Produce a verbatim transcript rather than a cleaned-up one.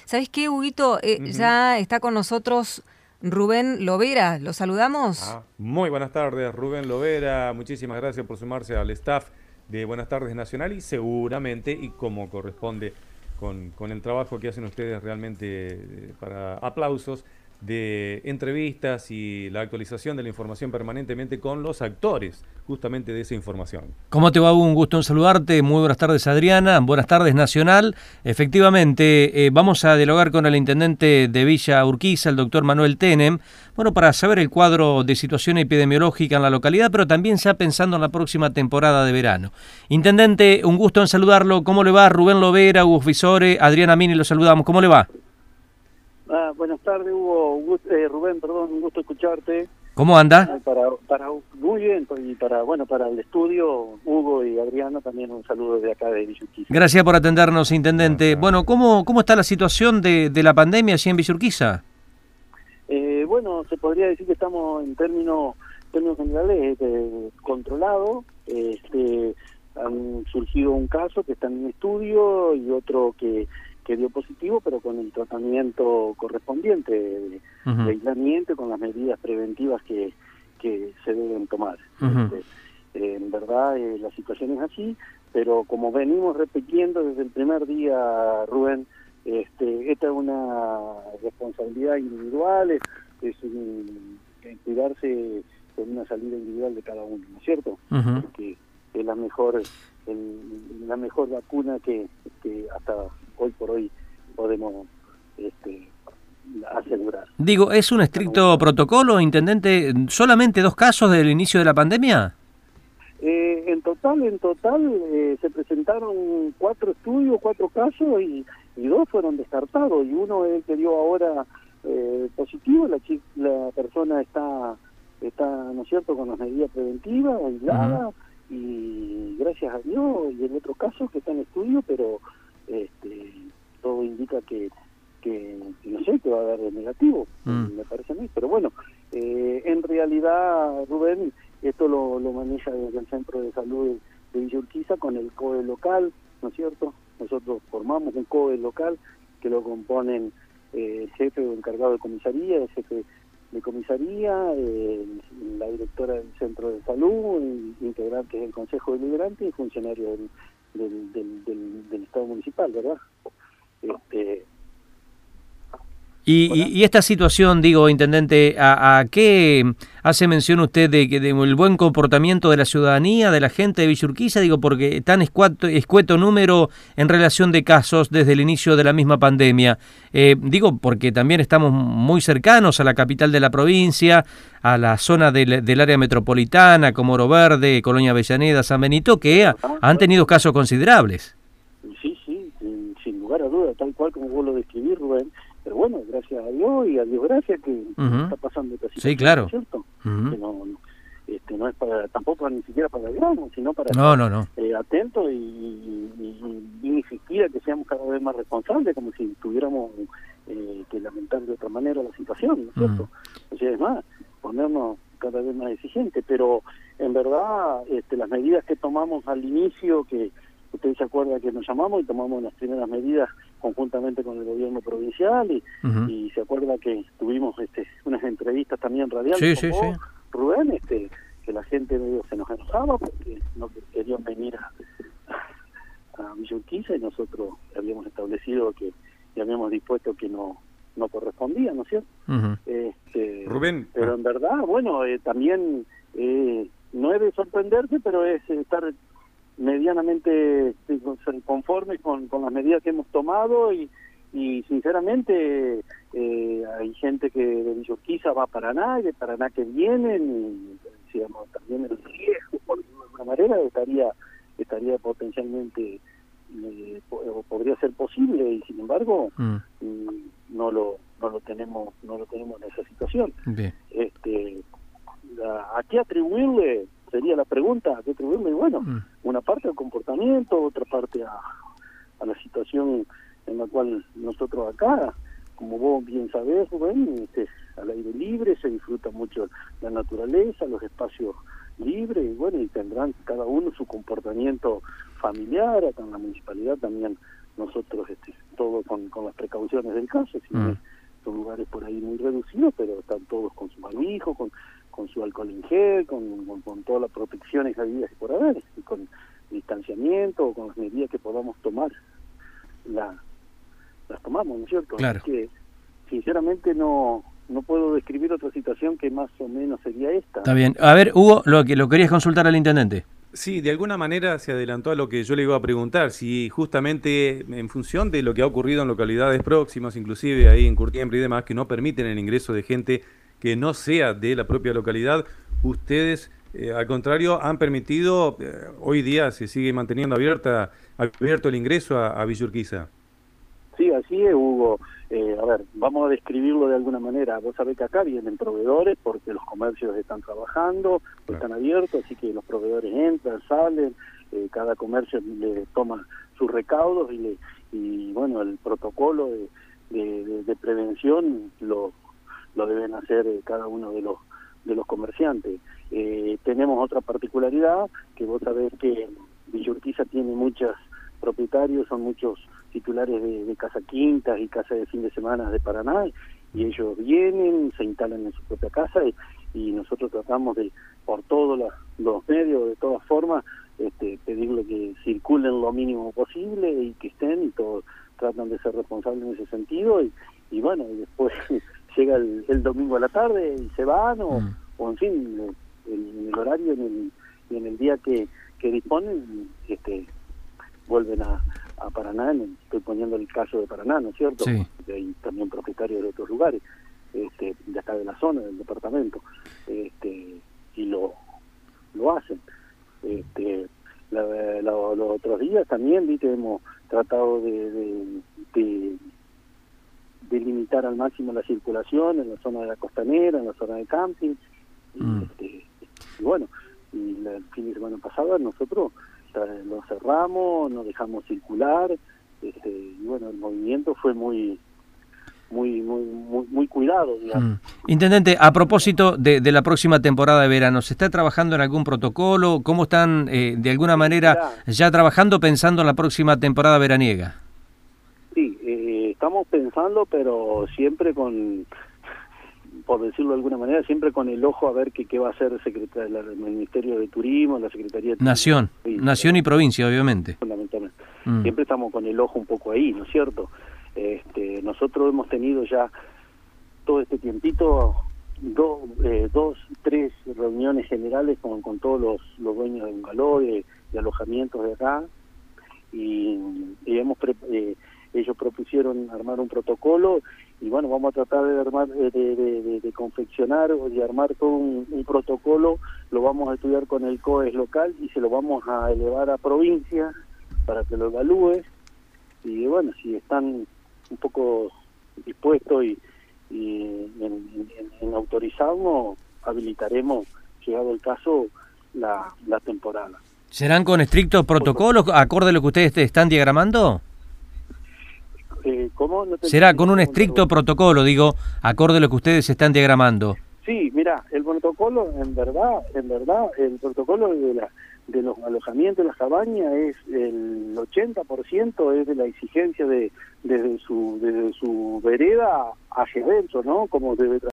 ¿Sabés qué, Huguito? Eh, Ujú. ya está con nosotros Rubén Lovera. ¿Lo saludamos? Ah, muy buenas tardes, Rubén Lovera. Muchísimas gracias por sumarse al staff de Buenas Tardes Nacional y seguramente, y como corresponde con, con el trabajo que hacen ustedes realmente eh, para aplausos, de entrevistas y la actualización de la información permanentemente con los actores justamente de esa información. ¿Cómo te va, Hugo? Un gusto en saludarte. Muy buenas tardes, Adriana. Buenas tardes, Nacional. Efectivamente, eh, vamos a dialogar con el intendente de Villa Urquiza, el doctor Manuel Tenem, bueno, para saber el cuadro de situación epidemiológica en la localidad, pero también ya pensando en la próxima temporada de verano. Intendente, un gusto en saludarlo. ¿Cómo le va? Rubén Lovera, Hugo Fisore, Adriana Mini, lo saludamos. ¿Cómo le va? Ah, buenas tardes, Hugo. Un gusto- eh, Rubén, perdón, un gusto escucharte. ¿Cómo anda? Eh, para, para, muy bien, y para, bueno, para el estudio, Hugo y Adriana, también un saludo desde acá de Villa Urquiza. Gracias por atendernos, intendente. Ajá. Bueno, ¿cómo, cómo está la situación de, de la pandemia allí en Villa Urquiza? Eh, bueno, se podría decir que estamos en términos, términos generales eh, controlados. Este, han surgido un caso que está en estudio y otro que que dio positivo, pero con el tratamiento correspondiente de, Uh-huh. de aislamiento, con las medidas preventivas que, que se deben tomar. Uh-huh. Este, eh, en verdad, eh, la situación es así, pero como venimos repitiendo desde el primer día, Rubén, este, esta es una responsabilidad individual, es, es un, es cuidarse con una salida individual de cada uno, ¿no es cierto? Uh-huh. Porque es la mejor, el, la mejor vacuna que, que hasta hoy por hoy podemos este, asegurar. Digo, ¿es un estricto protocolo, intendente? ¿Solamente dos casos del inicio de la pandemia? Eh, en total, en total eh, se presentaron cuatro estudios, cuatro casos y, y dos fueron descartados y uno es el que dio ahora eh, positivo. La, chi- la persona está, está, ¿no es cierto?, con las medidas preventivas, aislada. Uh-huh. Y gracias a Dios, y el otro caso que está en estudio, pero este, todo indica que, que, que no sé, que va a dar negativo, mm. me parece a mí. Pero bueno, eh, en realidad, Rubén, esto lo, lo maneja desde el Centro de Salud de Villa Urquiza con el C O E local, ¿no es cierto? Nosotros formamos un C O E local que lo componen eh, el jefe o encargado de comisaría, el jefe de comisaría, eh, la directora del centro de salud, integrantes del consejo deliberante y funcionarios del, del, del, del, del estado municipal, ¿verdad? Este, y, y, y esta situación, digo, intendente, ¿a, a qué hace mención usted de que del buen comportamiento de la ciudadanía, de la gente de Villa Urquiza? Digo, porque tan escueto, escueto número en relación de casos desde el inicio de la misma pandemia. Eh, digo, porque también estamos muy cercanos a la capital de la provincia, a la zona del, del área metropolitana, como Oro Verde, Colonia Avellaneda, San Benito, que ha, han tenido casos considerables. Sí, sí, sin, sin lugar a duda, tal cual como vos lo describís, Rubén. Pero bueno, gracias a Dios y a Dios gracias que uh-huh. está pasando esta situación, sí, claro. ¿no es cierto? Uh-huh. Que no, no, este, no es para, tampoco ni siquiera para el grano, sino para no, estar no, no. Eh, atentos y, y, y, y insistir a que seamos cada vez más responsables, como si tuviéramos eh, que lamentar de otra manera la situación, ¿no es cierto? Uh-huh. O sea, es más, ponernos cada vez más exigentes, pero en verdad este, las medidas que tomamos al inicio, que usted se acuerda que nos llamamos y tomamos las primeras medidas conjuntamente con el gobierno provincial y, uh-huh. y se acuerda que tuvimos este, unas entrevistas también radiales sí, con sí, vos, sí. Rubén, este, que la gente medio se nos enojaba porque no querían venir a, a Villa Urquiza y nosotros habíamos establecido que y habíamos dispuesto que no no correspondía, ¿no es cierto? Uh-huh. Este, Rubén. Pero en verdad, bueno, eh, también eh, no es de sorprenderse, pero es estar medianamente conformes con, con las medidas que hemos tomado y, y sinceramente eh, hay gente que de Villa Urquiza va a Paraná y de Paraná que vienen y digamos, también el riesgo por alguna manera estaría estaría potencialmente eh, o podría ser posible y sin embargo mm. no lo no lo tenemos no lo tenemos en esa situación. Bien. Este la, ¿a qué atribuirle? Sería la pregunta, ¿a qué atribuirle? Bueno, mm. una parte al comportamiento, otra parte a, a la situación en la cual nosotros acá, como vos bien sabés, Rubén, este, al aire libre, se disfruta mucho la naturaleza, los espacios libres, y bueno, y tendrán cada uno su comportamiento familiar, acá en la municipalidad también nosotros este, todo con, con las precauciones del caso, si Mm. son lugares por ahí muy reducidos, pero están todos con su barbijo, con, con su alcohol en gel, con, con, con todas las protecciones habidas y por haber, y con distanciamiento, con las medidas que podamos tomar, la, las tomamos, ¿no es cierto? Claro. Así que, sinceramente, no no puedo describir otra situación que más o menos sería esta. Está bien. A ver, Hugo, lo que lo querías consultar al intendente. Sí, de alguna manera se adelantó a lo que yo le iba a preguntar, si justamente en función de lo que ha ocurrido en localidades próximas, inclusive ahí en Curtiembre y demás, que no permiten el ingreso de gente que no sea de la propia localidad, ustedes, eh, al contrario, han permitido, eh, hoy día se sigue manteniendo abierta, abierto el ingreso a, a Villa Urquiza. Sí, así es, Hugo. Eh, a ver, vamos a describirlo de alguna manera. Vos sabés que acá vienen proveedores porque los comercios están trabajando, Claro. están abiertos, así que los proveedores entran, salen, eh, cada comercio le toma sus recaudos y, le, y bueno, el protocolo de, de, de, de prevención lo, lo deben hacer eh, cada uno de los de los comerciantes. Eh, tenemos otra particularidad, que vos sabés que Villa Urquiza tiene muchos propietarios, son muchos titulares de, de casa quintas y casa de fin de semana de Paraná, y ellos vienen, se instalan en su propia casa y, y nosotros tratamos de, por todos los, los medios, de todas formas, este, pedirle que circulen lo mínimo posible y que estén, y todos tratan de ser responsables en ese sentido, y, y bueno, y después llega el, el domingo a la tarde y se van, o, Mm. o en fin, en, en el horario, en el, y en el día que, que disponen, este vuelven a, a Paraná. Estoy poniendo el caso de Paraná, ¿no es cierto? Sí. Hay también propietarios de otros lugares, este, de acá de la zona, del departamento, este, y lo lo hacen. Este, la, la, los otros días también, viste, hemos tratado de, de, de, de limitar al máximo la circulación en la zona de la costanera, en la zona de camping, y, Mm. este, y bueno, y la, el fin de semana pasado nosotros lo cerramos, no dejamos circular, este, y bueno, el movimiento fue muy muy muy muy, muy cuidado, digamos. Mm. Intendente, a propósito de, de la próxima temporada de verano, ¿se está trabajando en algún protocolo? ¿Cómo están, eh, de alguna manera, ya trabajando pensando en la próxima temporada veraniega? Sí, eh, estamos pensando, pero siempre con, por decirlo de alguna manera, siempre con el ojo a ver qué, qué va a hacer el, secretario, el Ministerio de Turismo, la Secretaría de Nación, Turismo. nación y provincia, obviamente. Fundamentalmente. Mm. Siempre estamos con el ojo un poco ahí, ¿no es cierto? Este, nosotros hemos tenido ya todo este tiempito do, eh, dos, tres reuniones generales con, con todos los, los dueños de bungalow, de, de alojamientos de acá, y, y hemos pre, eh, ellos propusieron armar un protocolo, y bueno, vamos a tratar de armar, de, de, de, de confeccionar o de armar todo un, un protocolo, lo vamos a estudiar con el C O E S local y se lo vamos a elevar a provincia para que lo evalúe, y bueno, si están un poco dispuestos y, y en, en, en autorizarnos, habilitaremos, llegado el caso, la, la temporada. ¿Serán con estrictos protocolos, acorde a lo que ustedes te están diagramando? Eh, ¿cómo? No te ¿Será entendí, con un ¿cómo estricto te- protocolo, digo, acorde a lo que ustedes están diagramando? Sí, mira, el protocolo, en verdad, en verdad, el protocolo de la de los alojamientos, las cabañas, es el ochenta por ciento es de la exigencia de desde su desde su vereda hacia adentro, ¿no? Como debe